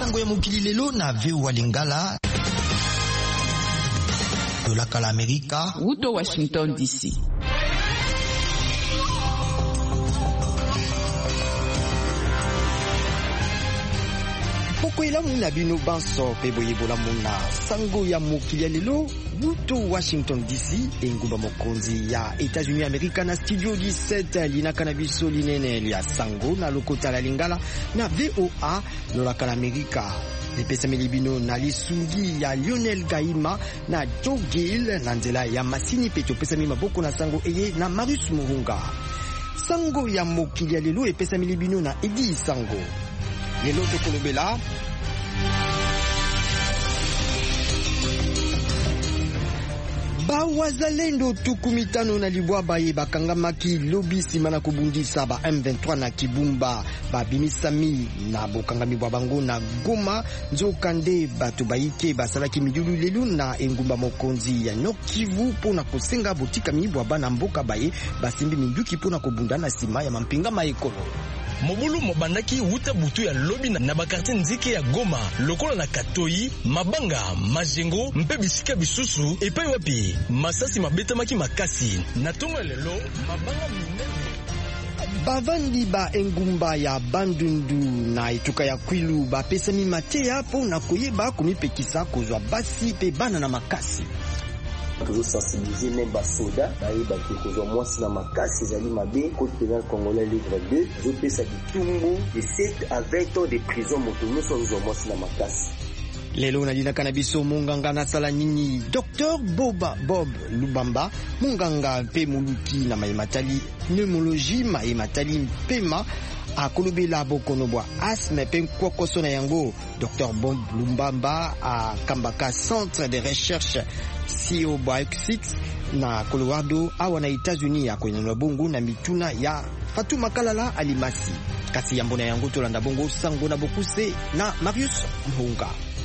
sango ya mokili lelo na VOA Lingala de la Kala Amerika Wuto Washington DC. Pokoela muna bino banso pe boyebola muna sango ya mokili lelo Wuto Washington DC engumba mokonzi ya États-Unis Amerika na studio 17 linaka na biso linene ya sango na lokota la Lingala na VOA lola Kala Amerika. Epesameli bino na lisungi ya Lionel Gaima na Joe Gill na nzela ya masini pe topesami maboko na sango eye na Marius Murunga. Sango ya mokili lelo epesameli bino na Edi Sango. Lelo tokolobela Bawazalendo tukumitano na libwa baye bakangamaki lobi sima na kubundisa ba M23 na Kibumba babimisami na bokangami bwa bango na Goma nzokande bato bayike basalaki midulu lelu na engumba mokonzi ya Nord Kivu pona kosenga botika mibwa bana mboka baye basimbi minduki pona kubunda na sima ya mampinga maekolo. Mobulu mobandaki wuta butu ya lobi na bakartie nzike ya Goma lokola na Katoi, Mabanga, Majengo, mpe bisika bisusu epai wapi masasi mabetamaki makasi na tongo lelo mabanga minene. Bavandi ba engumba ya Bandundu na etuka ya Kwilu bapesami mateya po na koyeba komipekisa kozwa basi pe bana na makasi. Toujours sensibiliser même basoda bayeba ki kozwa mwasi na makasi ezali mabe. Code pénal congolais livre 2 zopesa bitumbu de 7 à 20 ans de prison moto nyonso kozwa mwasi na makasi. Lelo na linaka na biso munganga na sala nini Dr Bob Lubamba munganga pe muluki na mayematali pneumologie mayematali mpema akolobela bokonobwa asthme pe kokoso na yango. Dr Bob Lubamba a kambaka centre de recherche CO Biox na Colorado awa na États-Unis ya kwenye bongo na mituna ya Fatuma Kalala Alimasi. Kasi ya mbona yango tolanda bongo sango na bokuse na Marius Mhunga.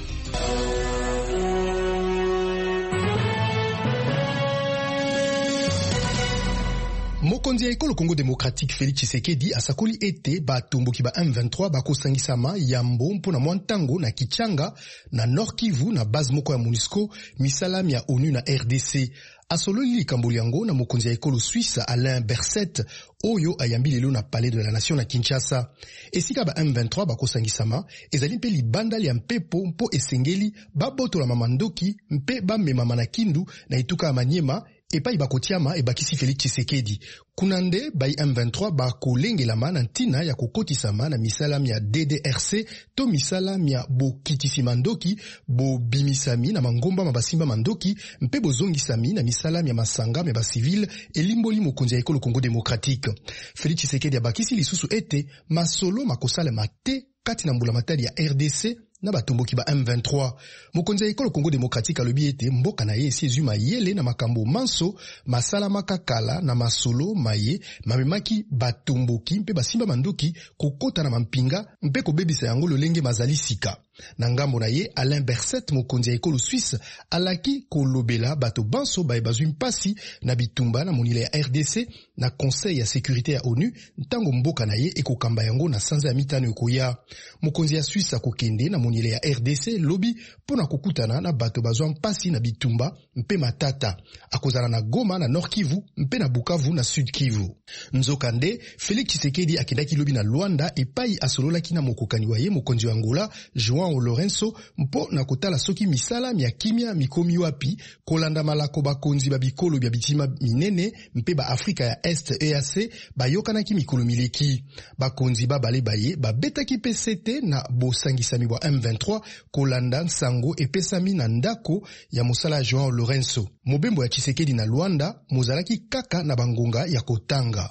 Mokonzi ya ekolo Congo démocratique Félix Tshisekedi asakoli ete batomboki ba M23 bakosangisama yambo mpona mwantango na Kichanga na Nord Kivu na base moko ya MONUSCO misalami ya ONU na RDC. Asololi likambo yango na mokonzi ya ekolo Suisse Alain Berset oyo ayambi lelo na Palais de la Nation na Kinshasa. Esika ba M23 bakosangisama ezali mpe libanda ya mpepo mpo esengeli babotola mamandoki mpe bamemama na Kindu na etuka ya Maniema epai bakotiama ebakisi Félix Tshisekedi. Kunande bai M23 bakolengelama na ntina ya kokotisama na misalami ya DDRC to misalami ya bokitisi mandoki bobimisami na mangomba mabasimba mandoki mpe bozongisami na misalami ya masanga ya basivile elimboli mokonzi ya ekolo Congo démocratique. Félix Tshisekedi abakisi lisusu ete masolo makosalema te kati na mbula matali ya RDC na batomboki ba M23. Mokonzi ya ekolo Congo démocratique alobi ete mboka na ye esi ezwi mayele na makambo manso masala makakala na masolo maye mamemaki batomboki mpe basimba mandoki kokota na mampinga mpe kobebisa yango lolenge mazali sika. Na ngambo na ye Alain Berset mokonzi ya ekolo Suisse alaki kolobela bato banso baye bazwi mpasi na bitumba na monile ya RDC na Conseil ya sécurité ya ONU ntango mboka na ye ekokamba yango na sanza ya mitano ekoya. Mokonzi ya Suisse akokende na monile ya RDC lobi pona kokutana na bato bazwa mpasi na bitumba mpe matata. Akozala na Goma na Nord Kivu mpe na Bukavu na Sud Kivu. Nzokande Félix Tshisekedi akendaki lobi na Luanda epai asololaki na mokokani wa ye mokonzi wa Angola João Lourenço mpo na kotala soki misala ya kimia mikomi wapi kolanda malako bakonzi babikolo bya bitima minene mpe ba Afrika ya Est EAC bayokanaki mikolo mileki. Bakonzi babale baye babetaki pesete na bosangisami bwa M23 kolanda nsango epesami na ndako ya mosala João Lourenço. Mobembo ya Tshisekedi na Luanda mozalaki kaka na bangonga ya kotanga.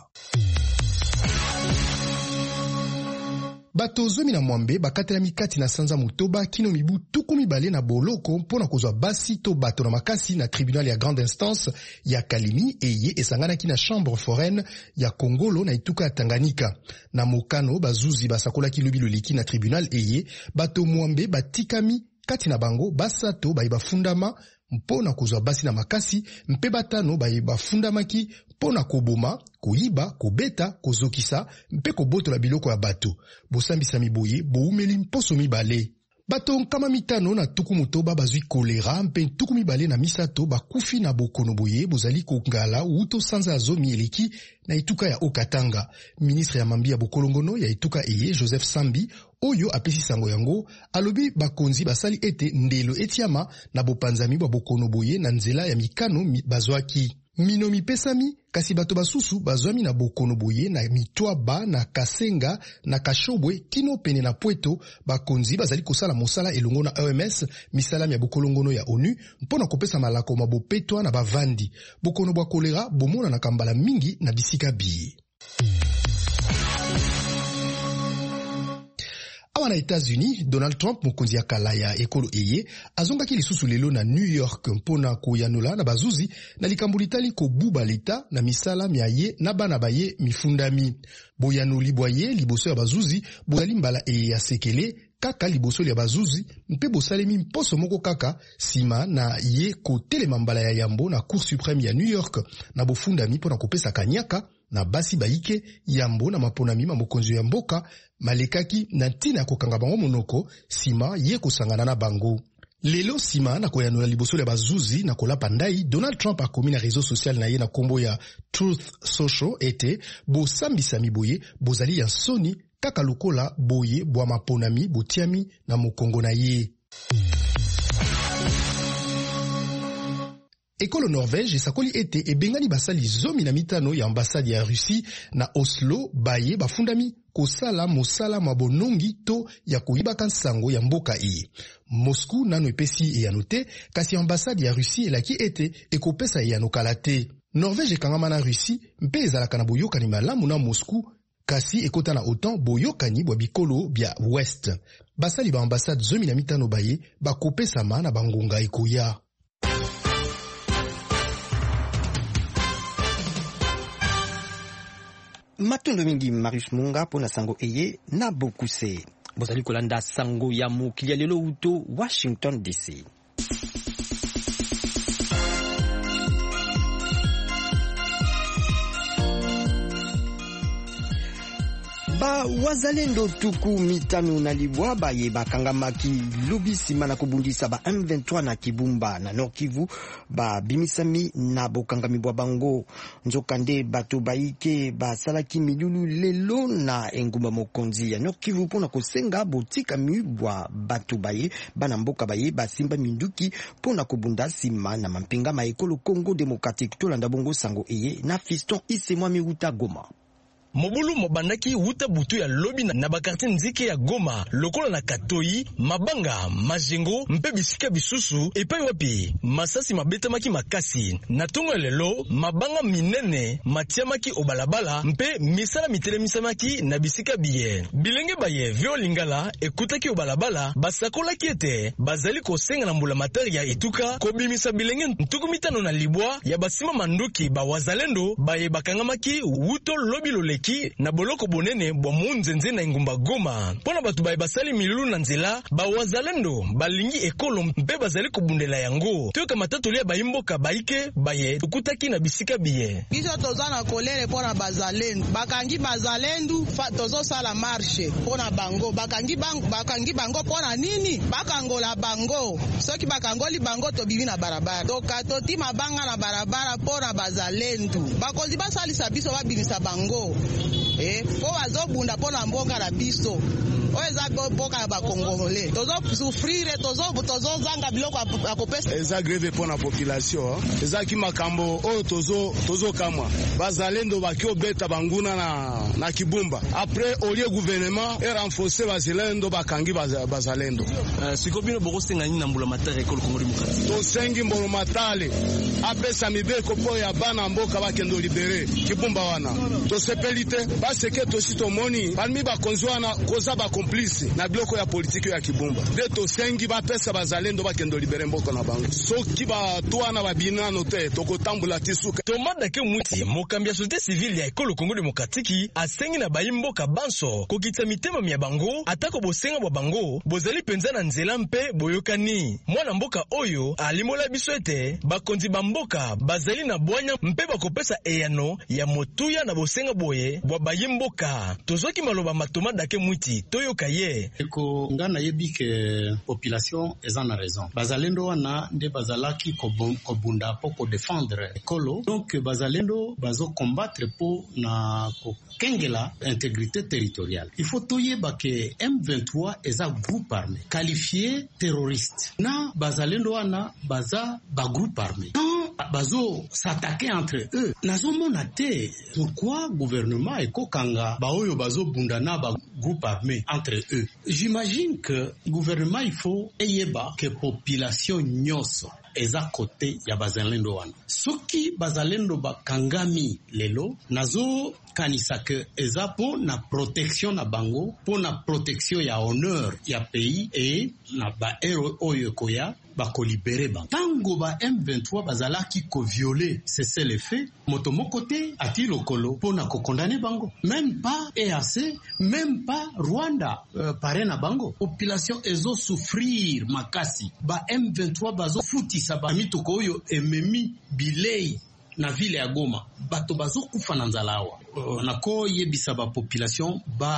Bato zomi na mwambe bakatela mikati na sanza mutoba kino mibu tuku mibale na boloko mpona kozwa basi to bato na makasi na tribunal ya grande instance ya Kalimi eye esanganaki na chambre foraine ya Kongolo na etuka ya Tanganyika. Na mokano bazuzi basakolaki lobi loleki na tribunal eye bato mwambe batikami kati na bango basato baye bafundama mpona kozwa basi na makasi mpe batano baye bafundamaki mpona koboma, koyiba, kobeta, kozokisa mpe kobotola biloko ya bato. Bosambisa miboye boumeli mposo mibale. Bato nkama mitano na tuku motoba bazwi kolera mpe tuku mibale na misato bakufi na bokono boye bozali kongala uto sanza ya zomi eleki na etuka ya Okatanga. Ministre ya mambi ya bokolongono ya etuka eye Joseph Sambi oyo apesi sango yango alobi bakonzi basali ete ndelo etiama na bopanzami bwa bokono boye na nzela ya mikano bazwaki. Mino mipesami kasi bato basusu bazwami na bokono boye na Mitwaba na Kasenga na Kashobwe kino pene na Pweto. Bakonzi bazali kosala mosala elongo na OMS misalami ya bokolongono ya ONU mpona kopesa malako mabopetwa na bavandi. Bokono bwa kolera bomona na kambala mingi na bisika biye. Awa na États-Unis, Donald Trump mokonzi ya kala ya ekolo eye azongaki lisusu lelo na New York mpona koyanola na bazuzi na likambo litali kobuba leta na misala mia ye na bana baye mifundami. Boyanoli bwaye liboso ya bazuzi bozali mbala eye ya sekele kaka liboso ya bazuzi mpe bosalemi mposo moko kaka sima na ye kotelema mbala ya yambo na Cour suprême ya New York na bofundami mpona kopesa kanyaka na basi baike yambo na maponami ma mokonzi ya mboka malekaki na ntina ya kokanga bango monoko sima ye kosangana na bango. Lelo sima na koyanola liboso ya bazuzi na kolapa ndai, Donald Trump akomi na réseau social na ye na kombo ya Truth Social ete bosambisami boye bozali ya soni kaka lokola boye bwa maponami botiami na mokongo na ye. Ekolo Norvège esakoli ete ebengani basali zomi na mitano ya ambassade ya Russie na Oslo baye bafundami kosala mosala mabonongi to ya koyibaka nsango ya mboka iye. Moscou nano epesi eyano te, kasi ambassade ya Russie elaki ete ekopesa eyano kala te. Norvège ekangama na Russie mpe ezalaka na boyokani malamu na Moscou, kasi ekota na OTAN boyokani bwa bikolo bya West. Basali ba ambassade zomi na mitano baye bakopesama na bangonga ekoya. Matondo mingi Marius Munga pona sango eye na bokuse. Bozali kolanda sango ya mokili ya lelo uto Washington DC. Ba wazalendo tuku mitano na libwa baye bakangamaki lobi sima na kubundisa ba M23 na Kibumba na Nord Kivu ba bimisami na bokangami bwa bango nzokande bato baike basalaki milulu lelo na engumba mokonzi ya Nord Kivu pona kosenga botika mibwa bato baye bana mboka baye basimba minduki pona kubunda sima na mampinga maekolo Congo Démocratique tolanda bongo sango eye na Fiston Isemwa Miruta Goma. Mobulu mobandaki wuta butu ya lobi na bakarti nzike ya Goma lokola na Katoi, Mabanga, Majengo, mpe bisika bisusu epai wapi masasi mabetamaki makasi. Na tongo lelo mabanga minene matiamaki obalabala mpe misala mitelemisamaki na bisika biye. Bilenge baye vio lingala ekutaki obalabala basakolaki ete bazali kosenga na mbula matari ya etuka kobimisa bilenge ntuku mitano na libwa ya basima manduki ba wazalendo baye bakangamaki wuto lobi loleki na boloko bonene bwa munzenze na ingumba Goma. Pona batu baye basali milulu na nzela ba wazalendo balingi ekolo mpe bazali kubundela yango. Toyoka matatoli ya bayimboka baike baye tukutaki na bisika biye. Biso toza na kolere pona bazalendo. Bakangi bazalendu tozo sala marche pona bango. Bakangi bango pona nini? Bakangola bango. Soki bakangoli bango to bibi na barabara. Toka toti mabanga na barabara pona bazalendu. Bakozi basali sabiso babinisa bango. Po azobunda pona mboka na biso. Oeza boka ba Congolais. Tozo souffrir, tozo zanga biloko akopesa. Eza greve pona population. Eza ki makambo o tozo kamwa. Bazalendo bakio beta banguna na Kibumba. Après au lieu gouvernement et renforcer bazalendo bakangi bazalendo. Sikobino bokostenga ni na mbula matare ekolo Congo Démocratique. To sengi mbolo matale. Apesa mibeko po ya bana mboka bakendo libere Kibumba wana. To sepelite baseke to sito moni parmi bakonzi wana koza ba complice na biloko ya politiki ya Kibumba. De to sengi bapesa bazalendo bakendo libere mboko na bango. Soki ba toana babinano te tokotambula tisuka. Tomada ke muti mokambi ya société civile ya ekolo Congo Démocratique asengi na bayimboka banso kokita mitema mya bango atako bosenga bwa bango bozali penza na nzela mpe boyokani. Mwana mboka oyo alimola biso ete bakonzi bamboka bazali na bwanya mpe bakopesa eyano ya motuya na bosenga boye bwa bayi yemboka tozwaki maloba matoma dake mwiti toyoka ye eko ngana yebi ke population eza na raison bazalendo wana nde bazalaki kobunda po ko défendre ekolo donc bazalendo bazo combattre po na ko kengela intégrité territoriale. Il faut toyeba ke M23 eza groupe armé qualifié terroriste na bazalendo wana baza ba groupe armé bazo s'attaquer entre eux nazomona te pourquoi gouvernement ekokanga baoyo bazo bundana ba groupe armé entre eux. J'imagine que gouvernement il faut eyeba que population nyonso eza kote ya bazalendo wana soki bazalendo bakangami lelo nazo kanisa ke eza po na protection na bango po na protection ya honneur ya pays et na ba héros oyo koya bakolibere bango tango ba M23 bazalaki ko violer c'est le fait moto moko te ati lokolo po na ko condamner bango même pas EAC même pas Rwanda pare na bango population ezo souffrir makasi ba M23 bazo futisa ba mitoko oyo ememi bilei na ville ya Goma bato bazo kufa na nzala awa nako yebisa ba population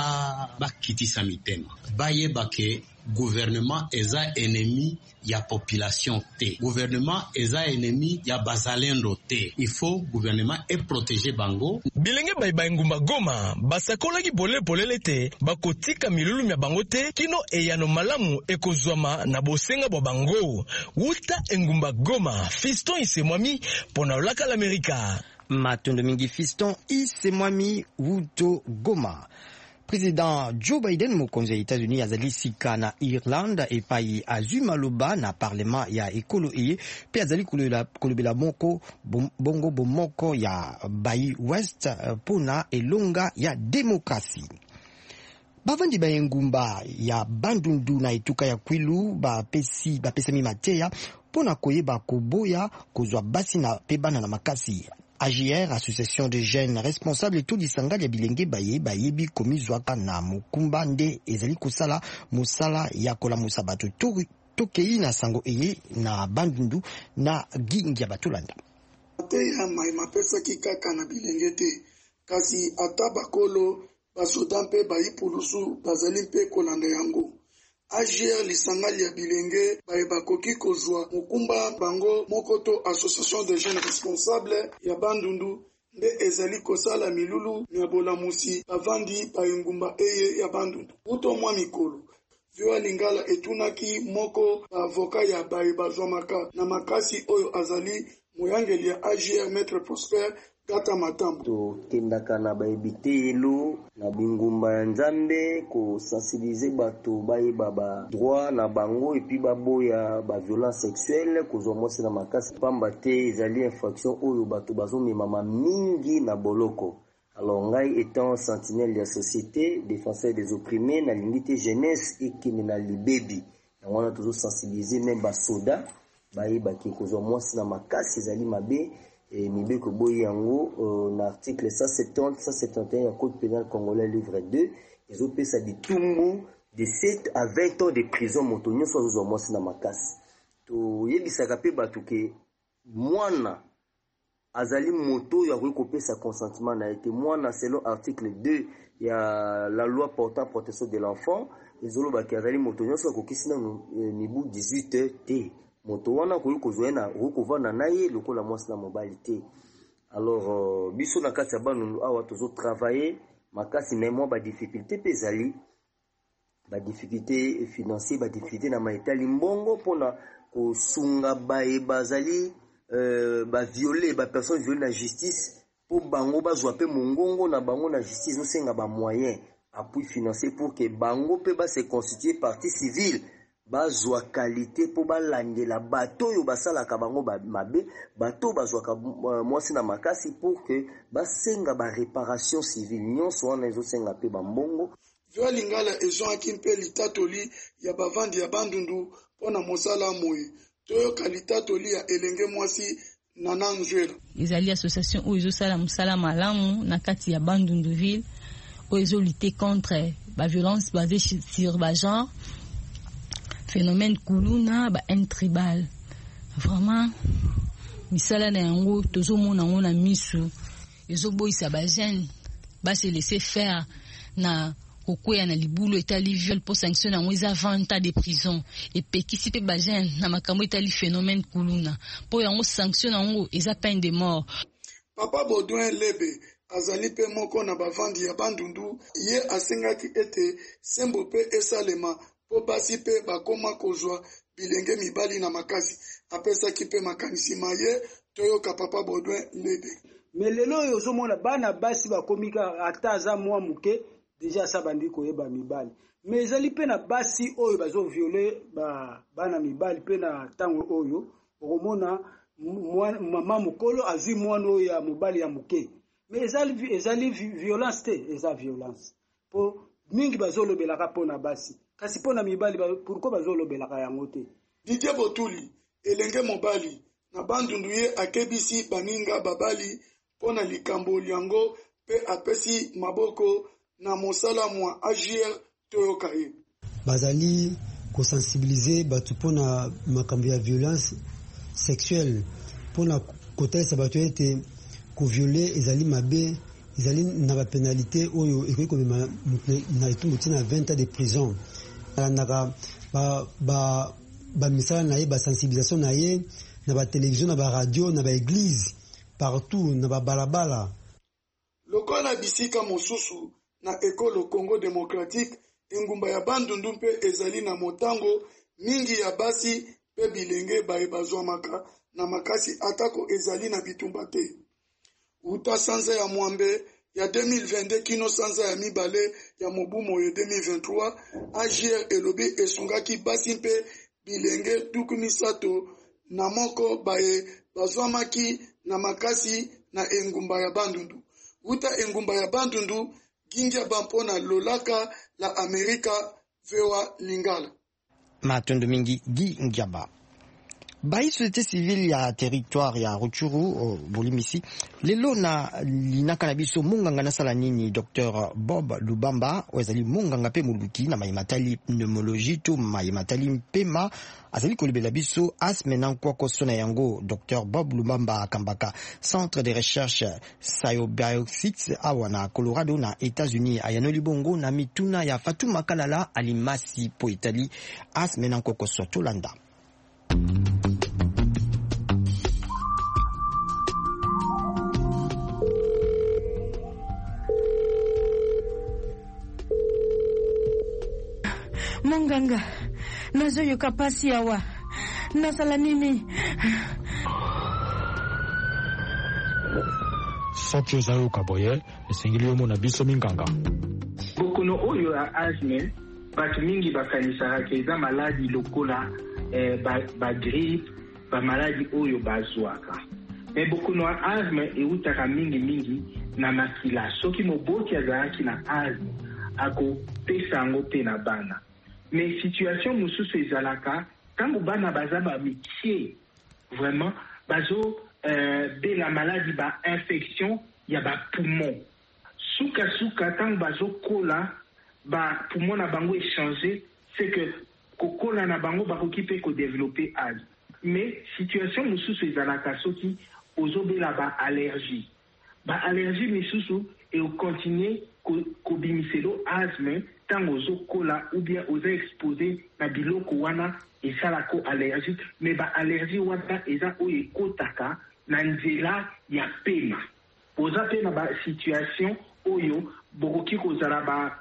ba kitisa mitema ba yeba ke gouvernement eza ennemi ya population te gouvernement eza ennemi ya bazalendo te il faut gouvernement et protéger bango bilenge bayiba ngumba Goma basakolaki polele te bakotika milulu ya bango te kino eyano malamu ekozwama na bosenga bwa bango wuta engumba Goma Fiston Isemwami pona olaka l'Amerika matondo mingi Fiston Isemwami wuto Goma. Président Joe Biden mokonzi ya États-Unis azali sika na Irlande epai azwi maloba na parlement ya ekolo eye pe azali kolobela moko bongo bomoko ya Bayi West pona elonga ya demokrasi. Bavandi ba engumba ya Bandundu na etuka ya Kwilu bapesami mateya pona koyeba koboya kozwa basi na pebana na makasi. AJR, Association de jeunes responsables tout disanga ya bilenge bayebi komizwaka na mukumba nde ezali kosala musala ya kola musabatu tokei na sango eye na Bandundu na gingi ya batulanda. Te ya mapesaki kaka na bilenge te kasi ata bakolo basoda mpe bayipulusu bazali mpe kolanda yango. AJR lisangali ya bilenge bakoki kozwa mukumba bango mokoto Association de jeunes responsables ya Bandundu nde ezali kosala milulu ya bolamusi bavandi baengumba eye ya Bandundu. Uto mwa mikolo Viwa Lingala etunaki moko avoka ya bazwamaka na makasi oyo azali moyangeli ya AJR Maître Prosper Gata Matambo. Tokendaka na baebite elo na bingumba ya Nzambe ko sensibiliser bato bayeba ba droit na bango epi baboya ba violence sexuelle kozwa mwasi na makasi pamba te ezali infraction oyo bato bazomema mingi na boloko. Alors ngai étant sentinelle de la société, défenseur des opprimés na limite jeunesse ekini na libebi. Wana toujours sensibiliser même ba soda bayeba ki kozwa mwasi na makasi ezali mabe. Et Mibeko Boy Yango, l'article 170-171 du Code pénal congolais, livre 2, ils ont payé ça du Tumbu de 7 à 20 ans de prison. Montonio soit aux hommes na makasi. To yebisa pe batuke mwana azali moto ya recopier sa consentement na été mwana selon article 2 il y a la loi portant protection de l'enfant. Ils ont ba azali motonio soit kokisi na nibu 18 t. Moto wana koyukozwa na rukovana naye lokola mwasi na mobali te. Alors biso na kati ya Bandundu awa tozo travailler makasi na mwa ba difficulté pezali ba difficulté financier ba difficulté na maitali mbongo pona kosunga bazali ba violer ba personne violer na justice po bango bazwa pe mongongo na bango na justice osenga ba moyen appui financier pour que bango pe ba se constituer partie civile bazwa qualité po balandela bato yo basalaka bango mabe bato bazwaka mwasi na makasi pour que basenga ba réparation civile nyonso wana ezosenga pe bambongo. Viwa Lingala ezwaki mpe litatoli ya bavandi ya Bandundu pona mosala moyi toyoka litatoli ya elenge mwasi Nana Nzwela. Ezali association oyo ezosala mosala malamu na kati ya Bandundu ville oyo ezolutter contre ba violence basée sur ba genre phénomène kuluna ba tribal. Vraiment misala na yango tozomona ngo na misu ezoboyisa ba jeune se laisser faire na kokwea na libulo etali viol po sanction na ngweza 20 ans de prison et pekisi pe bajen na makambo etali phénomène kuluna po yango sanction na ngo eza peine de mort. Papa Baudouin Lebe azali pe moko na bavandi ya bandundu ye asengaki ete sembo pe esalema po basi pe bakoma kozwa bilenge mibali na makasi apesaki pe makanisi maye toyoka Papa Baudouin Lebe. Mais lelo oyo ozomona bana basi bakomika ata aza mwa muke deja sa bandi koyeba mibali mais ezali pe na basi oyo bazo violer bana mibali pe na tango oyo okomona mama mukolo azwi mwana oyo ya mobali ya muke mais ezali violence te eza violence po mingi bazolobelaka po na basi kasi po na mibali pourquoi bazolobelaka yango te. Didier Botuli elenge mobali na bandundu ye akebisi baninga babali po na likambo yango pe apesi maboko na mosala mwa agir toyoka ye. Bazali kosensibiliser batu po na makambo ya violence sexuelle po na kotalisa batu ete kovioler ezali mabe ezali na ba pénalité oyo ekoki komema na etumbu tina 20 ans de prison. Alandaka ba misala na ye ba sensibilisation na ye na ba télévision na ba radio na ba église partout na ba balabala. Lokola bisika mosusu na ekolo Congo démocratique engumba ya bandundu mpe ezali na motango mingi ya basi pe bilenge bazwamaka na makasi atako ezali na bitumba te. Uta sanza ya mwambe ya 2022 kino sanza ya mibale ya mobumo ya 2023 agir elobi esungaki basi mpe bilenge duku misato na moko bazwamaki na makasi na engumba ya bandundu. Uta engumba ya bandundu gingia bampona lolaka la Amerika vewa Lingala. Matundu mingi Gingiaba. Bai société civile ya territoire ya Rutshuru Bulimisi lelo na linaka na biso munganga na sala nini Dr Bob Lubamba wazali munganga pe muluki na mayimatali pneumologie to mayimatali mpema azali kolibela biso asme na nkwako sona yango. Dr Bob Lubamba akambaka centre de recherche Symbiotics awa na Colorado na États-Unis ayanoli bongo na mituna ya Fatuma Kalala alimasi po Italie asme na nkwako soto landa. Munganga, nazoyoka pasi awa. Nasala nini? Soki ozayoka boye, esengeli yo mona biso minganga. Bokono oyo ya asthme, batu mingi bakanisaka eza maladi lokola ba grippe, ba maladi oyo bazwaka. Mais bokono ya asthme eutaka mingi na makila. Soki moboti azalaki na asthme, ako pesa yango pe na bana. Mais situation mosusu ezalaka tango bana baza ba mikie vraiment bazo de la maladie ba infection ya ba poumon suka tango bazo kola ba poumon na bango échanger c'est que kokola na bango bakoki pe ko développer asthme. Mais situation mosusu ezalaka soki ozobela ba allergie misusu et au continuer ko bimiselo asthme tango ozokola ou bien oza exposé na biloko wana esalako allergie mais ba allergie wana eza oyo ekotaka na nzela ya pema oza pe na ba situation oyo bokoki kozala ba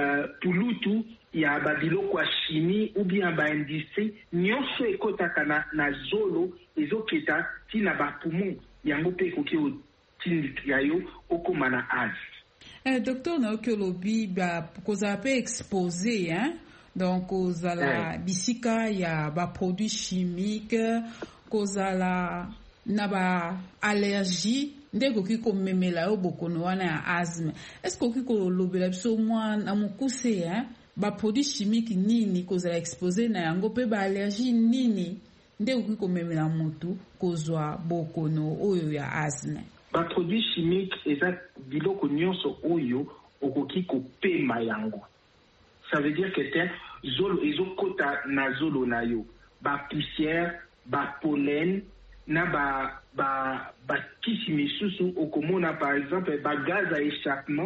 pulutu ya ba biloko ya chimie ou bien ba industrie nyonso ekotaka na zolo ezoketa tina ba poumon yango pe ekoki otindika yo okoma na asthme. Docteur Naokolobi kozala pe exposé donc kozala bisika ya ba produits chimiques kozala na ba allergie ndeko kiko memela yo bokono wana ya asthme. Est-ce que kiko lobela biso mwa na mukuse ba produits chimiques nini kozala exposé na yango pe ba allergie nini ndeko kiko memela mutu kozwa bokono oyo ya asthme? Ba produits chimiques eza biloko nyonso oyo okoki kopema yango. Ça veut dire que zolo ezokota na zolo na yo. Ba poussière, ba pollen, na ba kisi misusu okomona par exemple ba gaz à échappement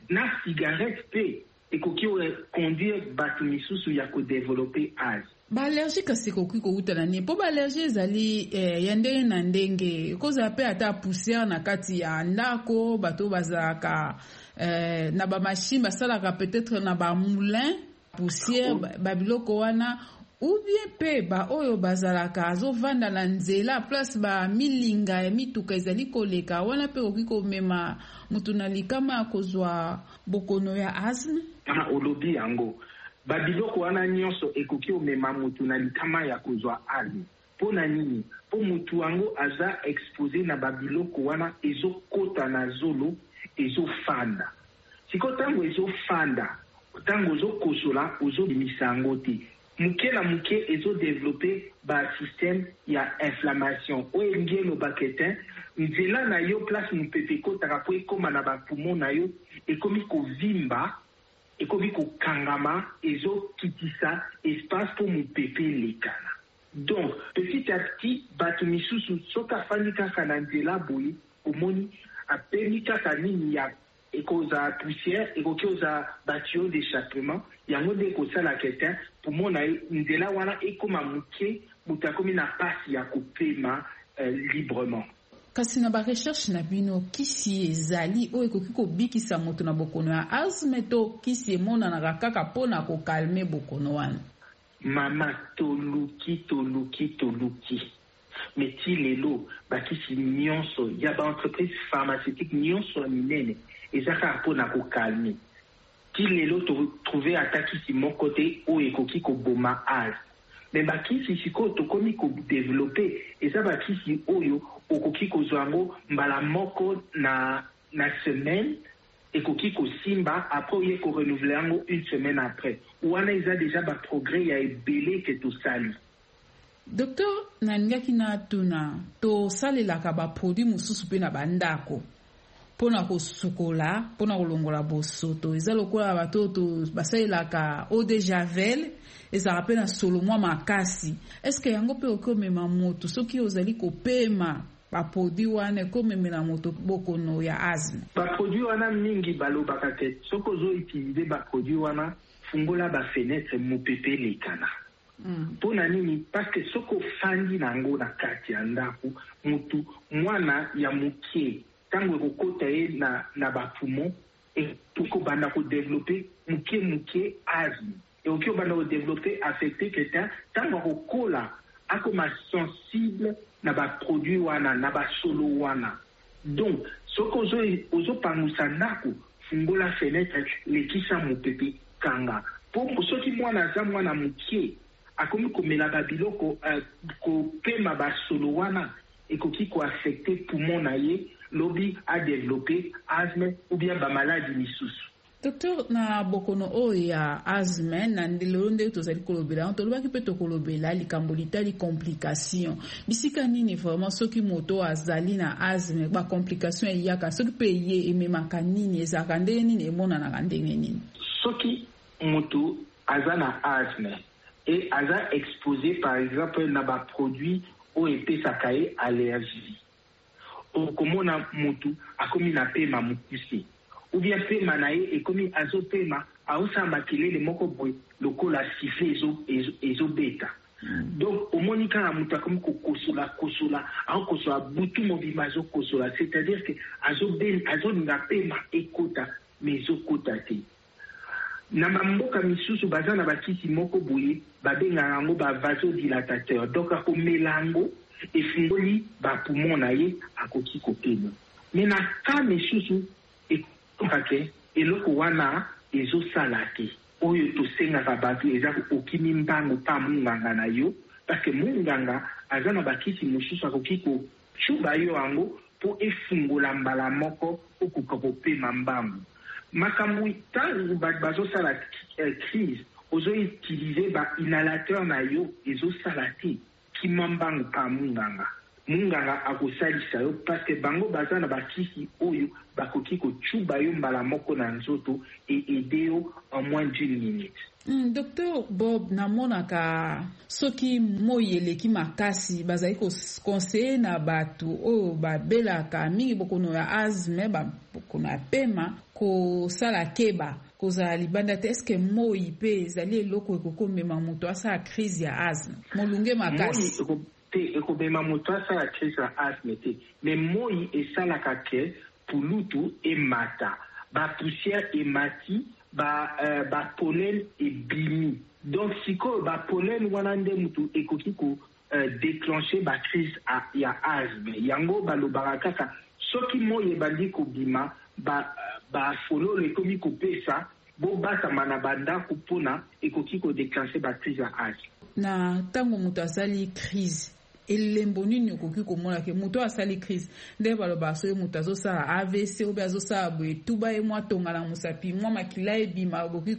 na cigarette pe ekoki conduire bato misusu ya kodevelope asthme. Baallergie kasi koki kouta na nini mpo baallergie ezali ya ndenge na ndenge kozala mpe ata poussière na kati ya ndako bato bazalaka na bamashine basalaka peut-être na bamoulin poussière babiloko wana ou bien mpe baoyo bazalaka azovanda na nzela place bamilinga ya mituka ezali koleka wana mpe koki komema mutu na likama ya kozwa bokono ya asthme. Olobi yango babiloko wana nyonso ekoki omema mutu na likama ya kozwa asthme. Pona nini? Po mutu yango aza expose na babiloko wana ezokota na zolo ezofanda. Siko tango ezofanda, tango ozokosola ozobimisa yango te. Muke na muke ezodevelope ba système ya inflammation. Oyo ngelo baketin nzela na yo place mupepe kotaka po ekoma na bapoumon na yo ekomi kovimba ekomi kokangama ezokitisa espace po mupepe lekana. Donc petit à petit bato misusu soka afandi kaka na nzela boye omoni apemi kaka nini ya ekoza poussière ekoza batio d'échappement yango nde kosala ketin pomona nzela wana ekoma muke mutakomi na pasi ya kopema librement. Kasi na barecherche na bino kisi ezali oyo ekoki kobikisa moto na bokono ya asthme to kisi emonanaka kaka mpona kokalme bokono wana? Mama toluki meti lelo bakisi nyonso ya baentreprise pharmaceutique nyonso ya minene ezaka mpona kokalme. Ti lelo trouver ata kisi moko te oyo ekoki koboma asthme. Me bakisi sikoyo tokomi kodevelope eza bakisi oyo okoki kozwa yango mbala moko na semaine ekoki kosimba après oye korenouveler yango une semaine après. Wana eza deja baprogrès ya ebele ke tosali. Docteur, nalingaki natuna tosalelaka baproduit mosusu mpe na bandako mpona kosukola mpona kolongola bosoto eza lokola bato basalelaka eau de javel ezalaka mpe na solo mwa makasi. Eske yango mpe okomema moto soki ozali kopema baproduit wana ekomemela moto bokono ya asthme? Baproduit wana mingi balobaka te soki ozoutilize baproduit wana fungola bafenetre mopepe lekana. Mpona nini? Parce que soki ofandi nango na kati ya ndako mutu mwana ya mokie tango ekokota ye na bapoumon ekobanda kodevelope muke asthme ekoki obanda kodevelope affecté ketin tango akokola akoma sensible na baproduit wana na basolo wana. Donc soki ozopangusa ndako fungola fenêtre lekisa mopepe kanga po soki mwana aza mwana mokie akomi komela babiloko kopema basolo wana ekoki koaffecte poumon na ye lobi a développé asthme ou bien ba maladie misusu. Docteur, na bokono oyo ya asthme na ndelo nde tozali kolobela tolobaki mpe tokolobela likambo litali complication bisika nini vraiment soki moto azali na asthme ba complication eyaka soki mpe ye ememaka nini ezalaka ndenge nini emonanaka ndenge nini? Soki moto aza na asthme et aza exposé par exemple na ba produit oyo epesaka ye allergie okomona mutu akomi na pema mukuse ou bien pema na ye ekomi azopema aosala makelele moko boye lokola siffle ezobeta. Donc omoni kaka mutu akomi kokosola aokosola butu mobima azokosola, c'est-à-dire que azolinga pema ekota mais ezokota te. Na mamboka misusu baza na bakisi moko boye babengaka yango ba vasodilatateur. Donc akomela yango efungoli bapoumon na ye akoki kopema. Mais na ka misusu ekokake eloko wana ezosala te oyo tosengaka bato eza okimi mbango pa munganga na yo parce que munganga aza na bakisi mosusu akoki kocuba yo yango po efungola mbala moko okuka kopema mbango. Makambo ntango bazosala crise ozoutilize ba inhalateur na yo ezosala te kimambango pa munganga. munganga akosalisa yo parce que bango baza na bakisi oyo bakoki kochuba yo mbala moko na nzoto et aider yo en moins d'une minute. Dr Bob, namonaka soki moi eleki makasi bazali conseiller na bato oyo babelaka mingi bokono ya asthme bokono ya pema kosala keba kozala libanda te. Eske moi mpe ezali eloko ekokomema moto asala crise ya asthme molunge makasi? Ekobema moto asala crise ya asthme te, mais moi esalaka ke pulutu emata bapoussière emati ba pollen et bimi. Donc si ko ba pollen wana nde mutu ekoki ko déclencher ba crise ya asthme. Yango balobaka kaka soki moye bandi ko bima ba follow le komi ko pesa bo bata mana banda kupona ekoki ko déclencher ba crise ya asthme. Na tango mutu asali crise elembo nini okoki komona ke moto asali crise nde baloba so moto azosala AVC obe azosala boye tuba ye mwa tongala musapi mwa makila ebima okoki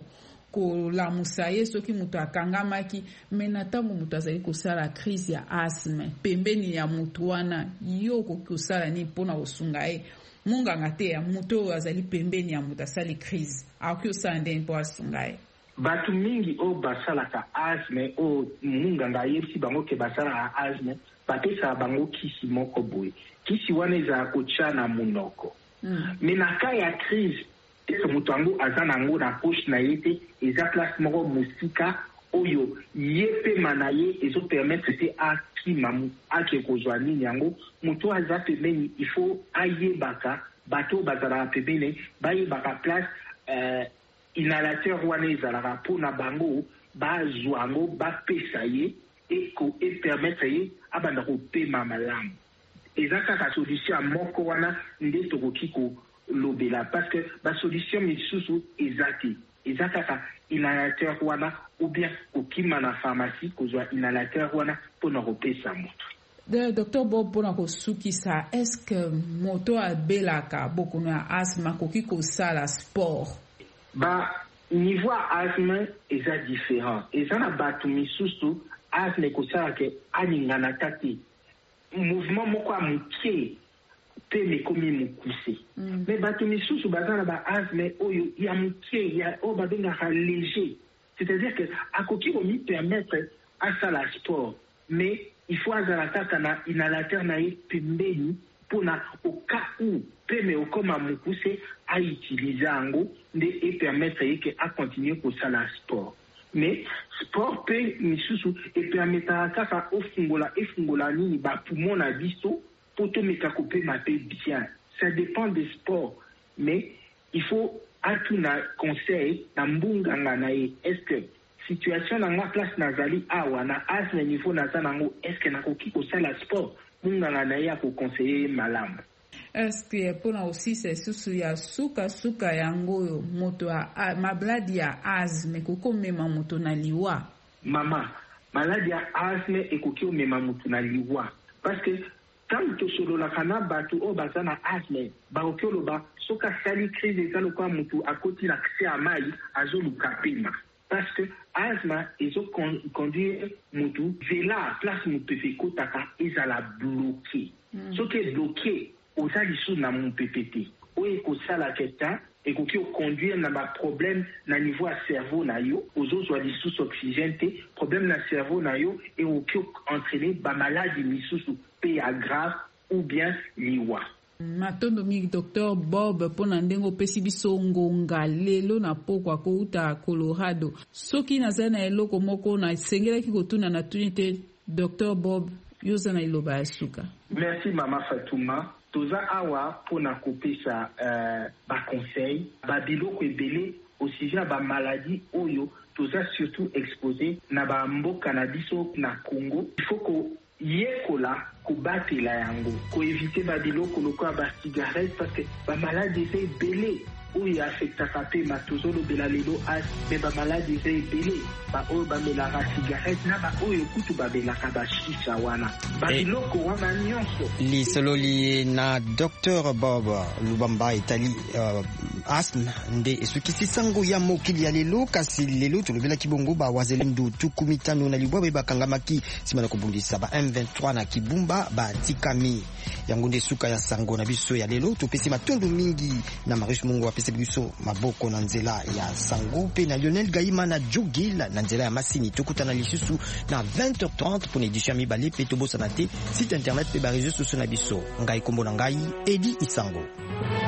kolamusa ye soki moto akangamaki. Me na ntango moto azali kosala crise ya asthme pembeni ya moto wana yo okoki kosala nini mpona kosunga ye? Munganga te ya moto oyo azali pembeni ya moto asali crise akoki kosala ndeni mpo asunga ye? Batu mingi o basalaka asthme o munganga yesi bango ke basalaka asthme bapesa bango kisi moko boye. Kisi wana ezala kotia na munoko. Me na ka ya crise ese moto yango aza nango na poche na ye te, eza place moko mosika oyo ye pema na ye ezopermettre te akima ake kozwa nini yango. Moto aza pembeni il faut ayebaka bato bazalaka pembeni bayebaka place inhalateur wana ezalaka mpona bango bazwa yango bapesa ye epermettre ye abanda kopema malamu. Eza kaka solution moko wana nde tokoki kolobela parce que basolution misusu eza te. Eza kaka inhalateur wana ou bien kokima na pharmacie kozwa inhalateur wana mpona kopesa moto. Dr Bob, mpona kosukisa, eske moto abelaka bokono ya asthme akoki kosala sport? Niveau asthme eza différent. Eza na bato misusu asthme kosala ke alingana tati mouvement moko ya mokie pe mekomi mokuse. Mais bato misusu baza na ba asthme oyo ya mokie ya oyo babengaka léger. C'est-à-dire que akoki komi permettre asala sport, mais il faut azala kaka na inhalateur na ye pembeni pona au cas où peme okoma mokuse a utiliser yango nde e permettre yeke a continuer kosala sport. Mais sport pe misusu e permettra kaka efungola nini ba poumon na biso po tomeka kopema pe bien. Ça dépend des sports, mais il faut atuna conseil na mbunganga na ye. Est-ce que situation na nga place nazali awa na asthme niveau naza nango, est-ce que nakoki kosala sport? Munganga na ye akoconseiller malamu. Est-ce que pona aussi c'est susu ya suka yango moto a maladie ya asthme koko mema moto na liwa? Mama, maladie ya asthme ekoki mema moto na liwa parce que tant to solo la kana batu o bazana asthme ba okoloba soka sali crise ezalo kwa moto akoti na kisi ya mai azolu kapima parce que asthme ezo conduire moto vela place moto fekotaka ezala bloqué. Soki bloqué osali sous na mon PPT oyo ekosala keta ekoki oconduire na baproblème na niveau ya cerveau na yo ozozwa lisusu oxygène te problème na cerveau na yo ekoki entraîner bamaladi misusu pe ya grave ou bien liwa. Matondo mingi Dr Bob mpona ndenge opesi biso ngonga lelo na pokwa kouta Colorado. Soki nazali na eloko moko na esengelaki kotuna na tuni te Dr Bob yoza na iloba ya suka. Merci Mama Fatouma. Toza awa pona kopesa ba conseil ba biloko ebele au sujet ba maladie oyo toza surtout exposé na ba mboka na biso na Congo. Il faut ko yekola kobatela yango ko éviter ba biloko lokola ba cigarette parce que ba maladie eza ebele oyo affectaka pe matozolo bela lelo mais ba maladie eza ebele ba oyo bamelaka cigarette na ba oyo kutu babelaka bashisha wana ba biloko wana nyonso lisololi na Dr Bob Lubamba Itali asna nde esukisi sango ya mokili ya lelo kasi lelo tulobela kibongo ba wazalendo 15 na libwa bakangamaki sima na kobundisa ba M23 na Kibumba ba tikami yango nde suka ya sango na biso ya lelo topesi matondo mingi na Marius Mungu apesa biso maboko na nzela ya sango pe na Lionel Gaima na Jogil na nzela ya masini tokutana lisusu na 20h30 pour l'édition mibale pe tobosa na te site internet pe ba réseaux sociaux na biso ngai kombo na ngai Edi Isango.